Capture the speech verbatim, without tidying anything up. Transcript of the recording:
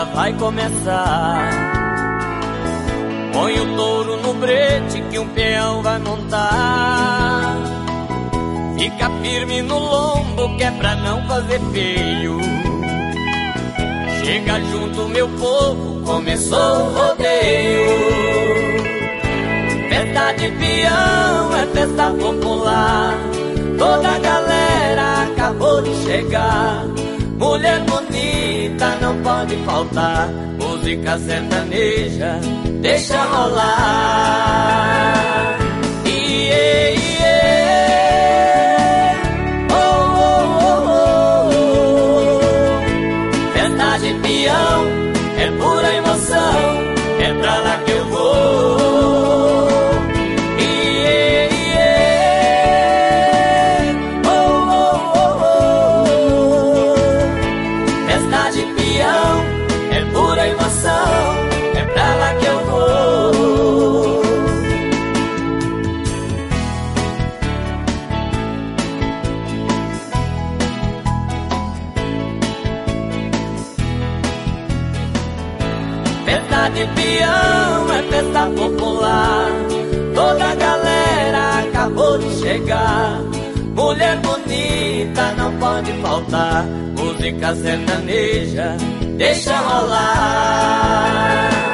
vai começar. Põe o touro no brete que um peão vai montar. Fica firme no lombo que é pra não fazer feio. Chega junto meu povo, começou o rodeio. Festa de peão é festa popular. Toda a galera acabou de chegar. Mulher bonita não pode faltar. Música sertaneja, deixa rolar. Iê, iê. Oh, oh, oh, oh. Festa de peão é pura emoção. É pra lá que eu vou. Iê, iê. Oh, oh, oh, oh. Festa de peão é pura emoção, é pra lá que eu vou. Festa de peão é festa popular. Toda a galera acabou de chegar. Mulher bonita não pode faltar. Música sertaneja, deixa rolar.